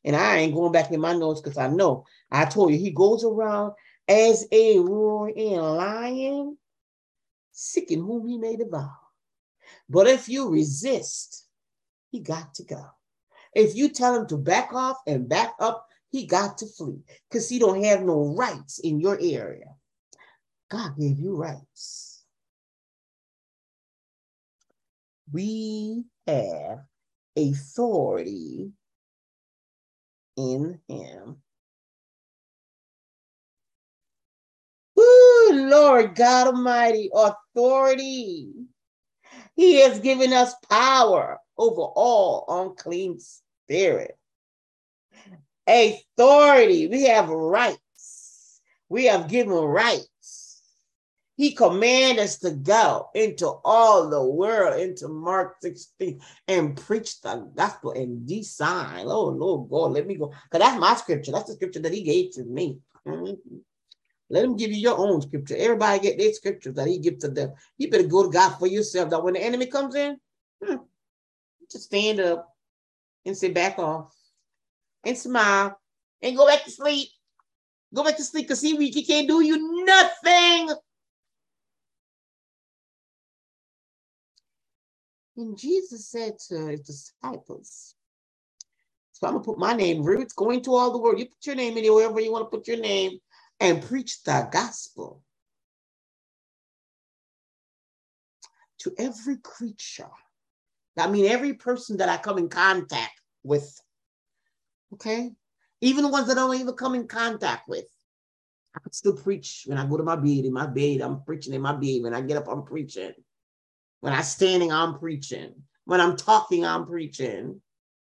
And I ain't going back in my notes because I know. I told you, he goes around as a roaring lion, seeking whom he may devour. But if you resist, he got to go. If you tell him to back off and back up, he got to flee because he don't have no rights in your area. God gave you rights. We have authority in him. Woo, Lord God Almighty, authority. He has given us power over all unclean spirit. Authority. We have rights. We have given rights. He commanded us to go into all the world, into Mark 16, and preach the gospel and design. Oh, Lord God, let me go. Because that's my scripture. That's the scripture that he gave to me. Mm-hmm. Let him give you your own scripture. Everybody get their scriptures that he gives to them. You better go to God for yourself. That when the enemy comes in, just stand up and sit back off and smile and go back to sleep. Go back to sleep because he can't do you nothing. And Jesus said to his disciples, so I'm going to put my name, Roots, going to all the world. You put your name anywhere, wherever you want to put your name, and preach the gospel to every creature. I mean, every person that I come in contact with, okay? Even the ones that I don't even come in contact with. I could still preach when I go to my bed. In my bed, I'm preaching in my bed. When I get up, I'm preaching. When I'm standing, I'm preaching. When I'm talking, I'm preaching.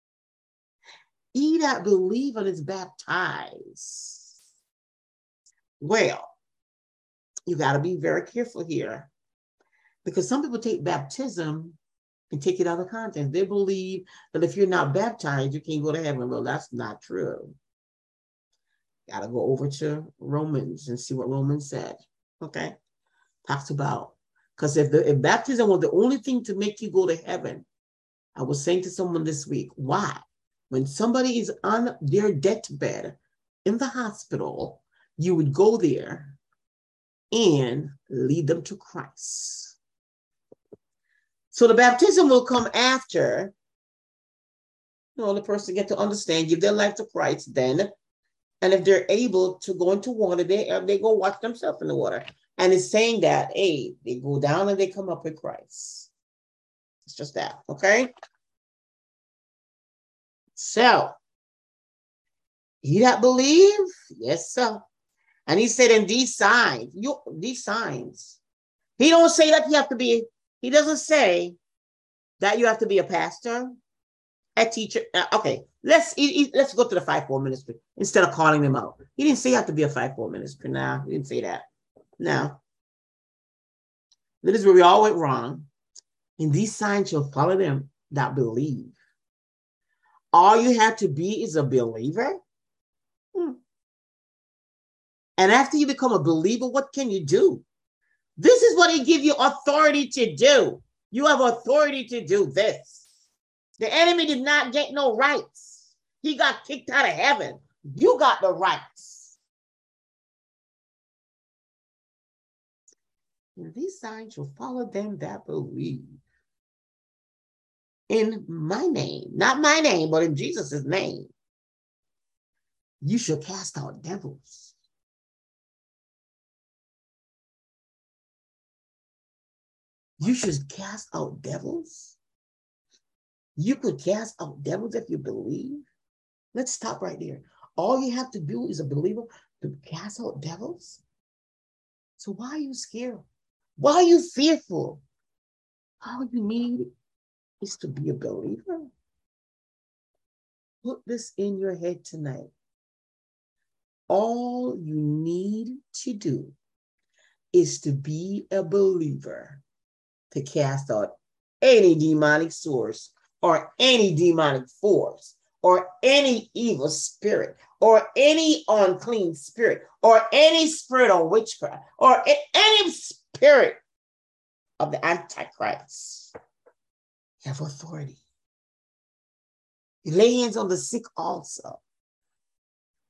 He that believe and is baptized. Well, you got to be very careful here because some people take baptism and take it out of context. They believe that if you're not baptized, you can't go to heaven. Well, that's not true. Got to go over to Romans and see what Romans said. Okay, talks about, because if baptism was the only thing to make you go to heaven, I was saying to someone this week, why? When somebody is on their deathbed in the hospital, you would go there and lead them to Christ. So the baptism will come after, the person get to understand, give their life to Christ then. And if they're able to go into water, they go wash themselves in the water. And it's saying that, hey, they go down and they come up with Christ. It's just that, okay? So, he that believe, yes, sir. And he said, in these signs, he don't say that he doesn't say that you have to be a pastor, a teacher. Okay, let's go to the 5-4 ministry instead of calling them out. He didn't say you have to be a 5-4 ministry. No, he didn't say that. No. That is where we all went wrong. And these signs shall follow them that believe. All you have to be is a believer. And after you become a believer, what can you do? This is what he gives you authority to do. You have authority to do this. The enemy did not get no rights. He got kicked out of heaven. You got the rights. And these signs shall follow them that believe. In my name, not my name, but in Jesus' name, you shall cast out devils. You should cast out devils. You could cast out devils if you believe. Let's stop right there. All you have to do is a believer to cast out devils. So why are you scared? Why are you fearful? All you need is to be a believer. Put this in your head tonight. All you need to do is to be a believer to cast out any demonic source or any demonic force or any evil spirit or any unclean spirit or any spirit of witchcraft or any spirit of the Antichrist. You have authority. You lay hands on the sick also.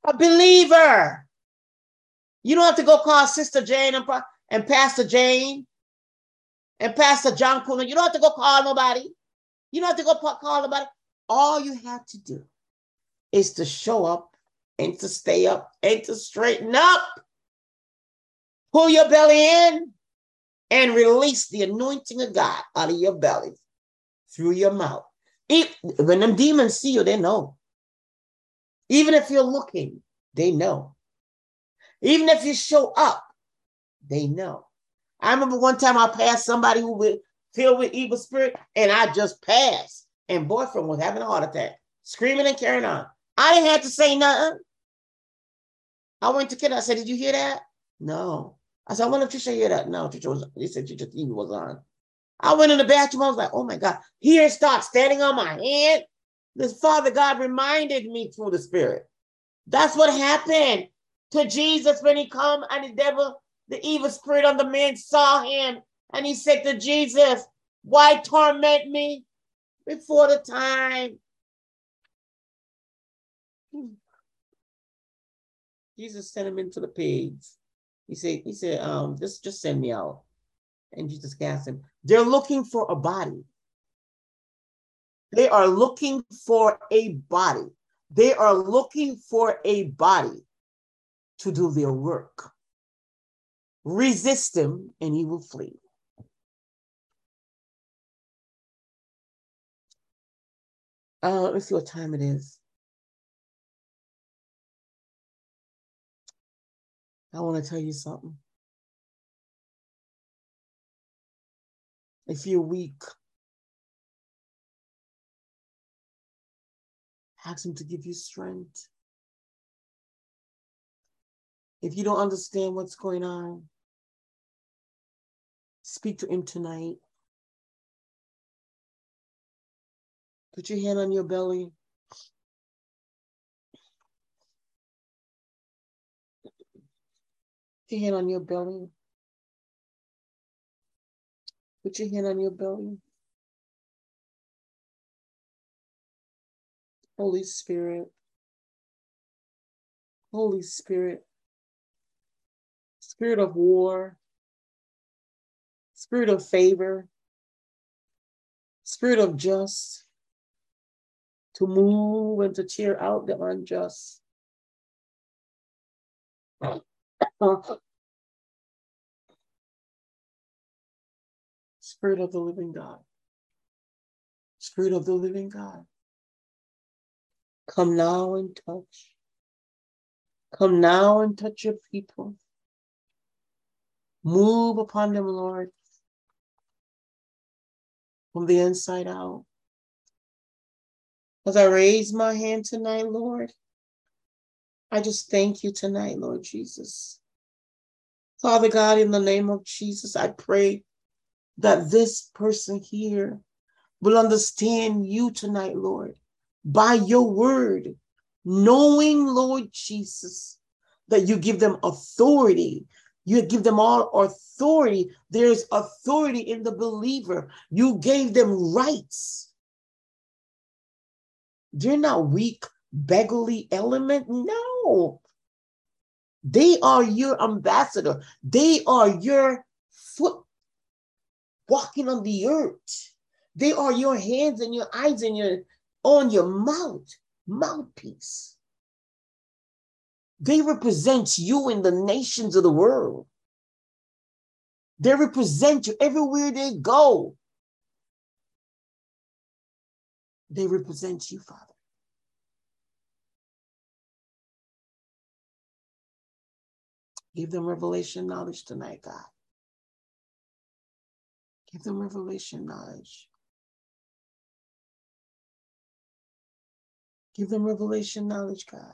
A believer. You don't have to go call Sister Jane and Pastor Jane and Pastor John Coonan. You don't have to go call nobody. You don't have to go call nobody. All you have to do is to show up and to stay up and to straighten up. Pull your belly in and release the anointing of God out of your belly through your mouth. When them demons see you, they know. Even if you're looking, they know. Even if you show up, they know. I remember one time I passed somebody who was filled with evil spirit, and I just passed. And boyfriend was having a heart attack, screaming and carrying on. I didn't have to say nothing. I went to Kid. I said, "Did you hear that?" No. I said, "I wonder if Trisha hear that." No, Trisha was. They said Trisha TV was on. I went in the bathroom. I was like, "Oh my God!" Here starts standing on my head. This Father God reminded me through the Spirit. That's what happened to Jesus when he come and the devil, the evil spirit on the man saw him, and he said to Jesus, "Why torment me before the time?" Jesus sent him into the pigs. He said, just send me out. And Jesus cast him. They're looking for a body. They are looking for a body. They are looking for a body to do their work. Resist him and he will flee. Let's see what time it is. I want to tell you something. If you're weak, ask him to give you strength. If you don't understand what's going on, speak to him tonight. Put your hand on your belly. Put your hand on your belly. Put your hand on your belly. Holy Spirit. Holy Spirit. Spirit of war. Spirit of favor. Spirit of just. To move and to tear out the unjust. Spirit of the living God. Spirit of the living God. Come now and touch. Come now and touch your people. Move upon them, Lord, from the inside out. As I raise my hand tonight, Lord, I just thank you tonight, Lord Jesus. Father God, in the name of Jesus, I pray that this person here will understand you tonight, Lord, by your word, knowing, Lord Jesus, that you give them authority. You give them all authority. There's authority in the believer. You gave them rights. They're not weak, beggarly element. No. They are your ambassador. They are your foot walking on the earth. They are your hands and your eyes and your mouthpiece. They represent you in the nations of the world. They represent you everywhere they go. They represent you, Father. Give them revelation knowledge tonight, God. Give them revelation knowledge. Give them revelation knowledge, God.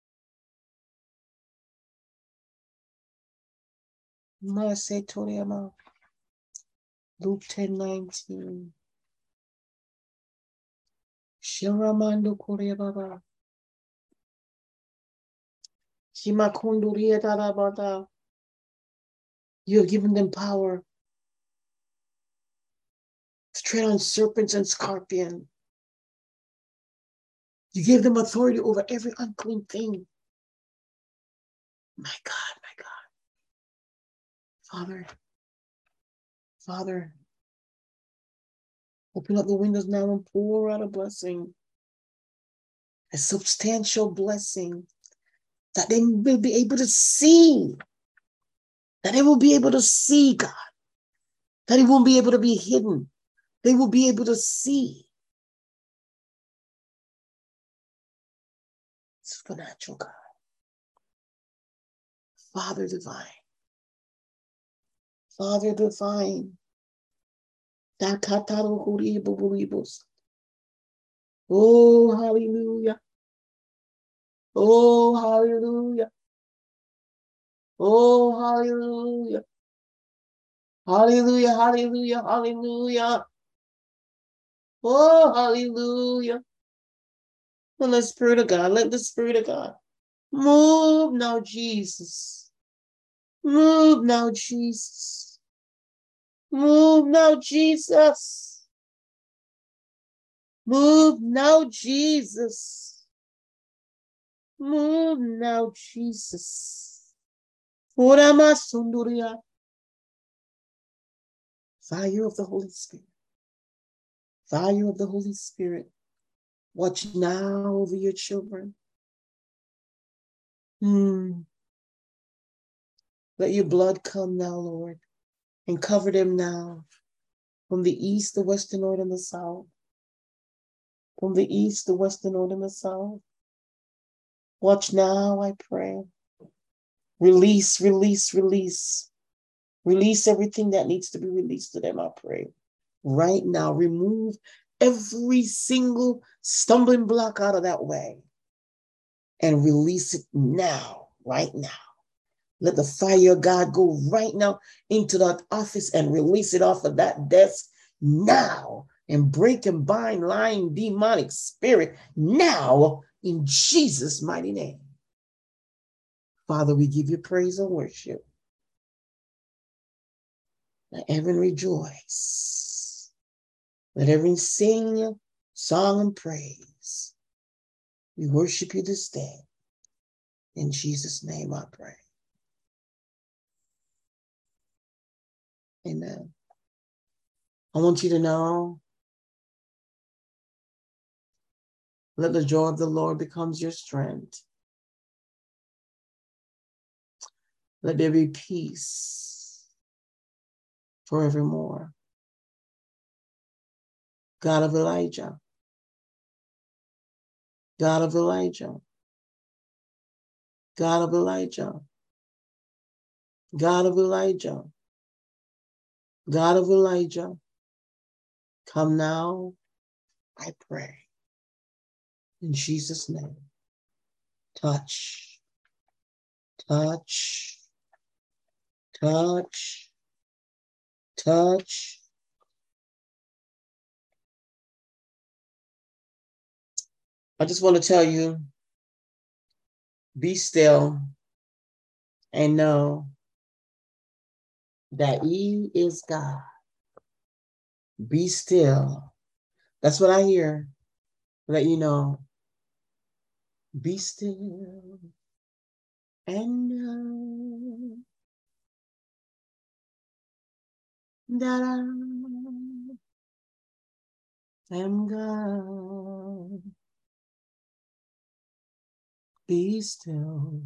Luke 10:19. Shiramando Korea Baba. Shimakunduria Darabada. You have given them power to tread on serpents and scorpions. You gave them authority over every unclean thing. My God, my God. Father, open up the windows now and pour out a blessing, a substantial blessing that they will be able to see, that they will be able to see, God, that it won't be able to be hidden. They will be able to see. Supernatural God. Father divine. Father divine. Oh, hallelujah. Oh, hallelujah. Oh, hallelujah. Hallelujah, hallelujah, hallelujah. Oh, hallelujah. Let the Spirit of God, let the Spirit of God move now, Jesus. Move now, Jesus. Move now, Jesus. Move now, Jesus. Move now, Jesus. Orama sunduria. Fire of the Holy Spirit. Fire of the Holy Spirit. Watch now over your children. Let your blood come now, Lord, and cover them now from the east, the west, the north, and the south. From the east, the west, the north, and the south. Watch now, I pray. Release, release, release. Release everything that needs to be released to them, I pray. Right now, remove every single stumbling block out of that way and release it now, right now. Let the fire of God go right now into that office and release it off of that desk now and break and bind lying demonic spirit now in Jesus' mighty name. Father, we give you praise and worship. Let heaven rejoice. Let everyone sing song and praise. We worship you this day. In Jesus' name I pray. Amen. I want you to know, let the joy of the Lord becomes your strength. Let there be peace forevermore. God of Elijah, God of Elijah, God of Elijah, God of Elijah, God of Elijah, come now, I pray. In Jesus' name, touch, touch, touch, touch. I just want to tell you, be still and know that He is God. Be still. That's what I hear. Let you know. Be still and know that I am God. Be still.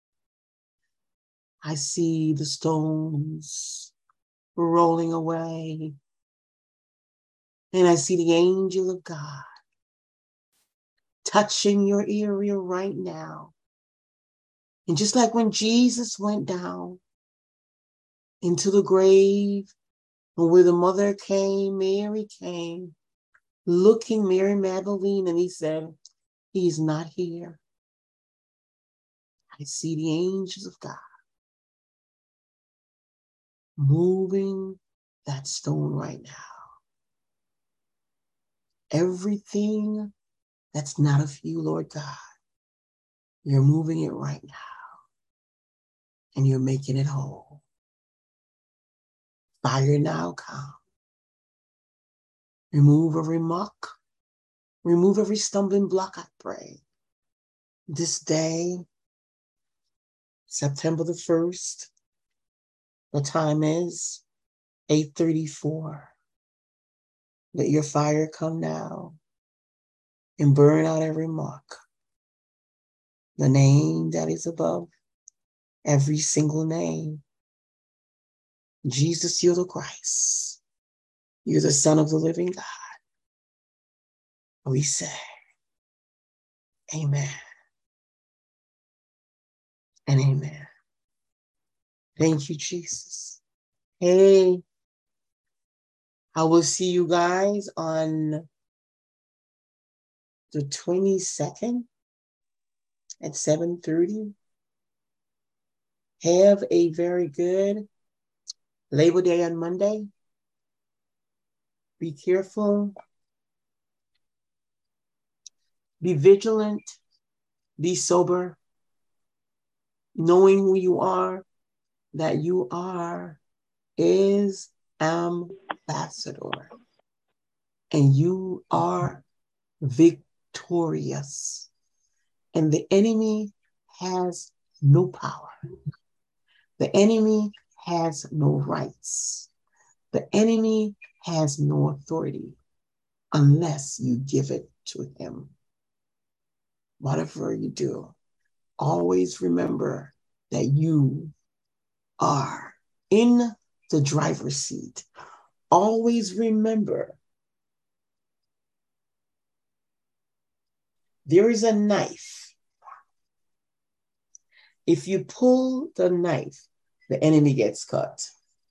I see the stones rolling away. And I see the angel of God touching your area right now. And just like when Jesus went down into the grave, and where the mother came, Mary came, looking Mary Magdalene, and he said, He's not here. I see the angels of God moving that stone right now. Everything that's not of you, Lord God, you're moving it right now. And you're making it whole. Fire now come. Remove every muck. Remove every stumbling block, I pray. This day, September the 1st. The time is 8:34. Let your fire come now and burn out every mark. The name that is above every single name. Jesus, you're the Christ. You're the Son of the living God. We say, amen and amen. Thank you, Jesus. Hey, I will see you guys on the 22nd at 7:30. Have a very good Labor Day on Monday. Be careful. Be vigilant. Be sober. Knowing who you are, that you are is ambassador. And you are victorious. And the enemy has no power. The enemy has no rights. The enemy has no authority unless you give it to him. Whatever you do, always remember that you are in the driver's seat. Always remember there is a knife. If you pull the knife, the enemy gets cut.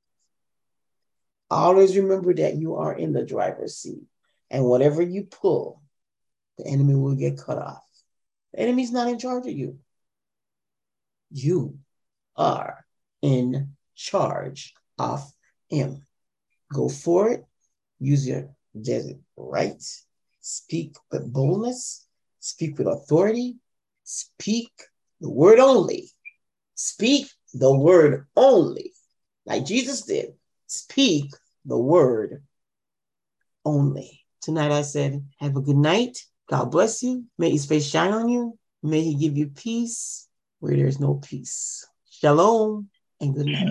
Always remember that you are in the driver's seat. And whatever you pull, the enemy will get cut off. The enemy's not in charge of you. You are in charge of him. Go for it. Use your desert right. Speak with boldness. Speak with authority. Speak the word only. Speak the word only. Like Jesus did. Speak the word only. Tonight I said, have a good night. God bless you. May his face shine on you. May he give you peace where there's no peace. Shalom and good night.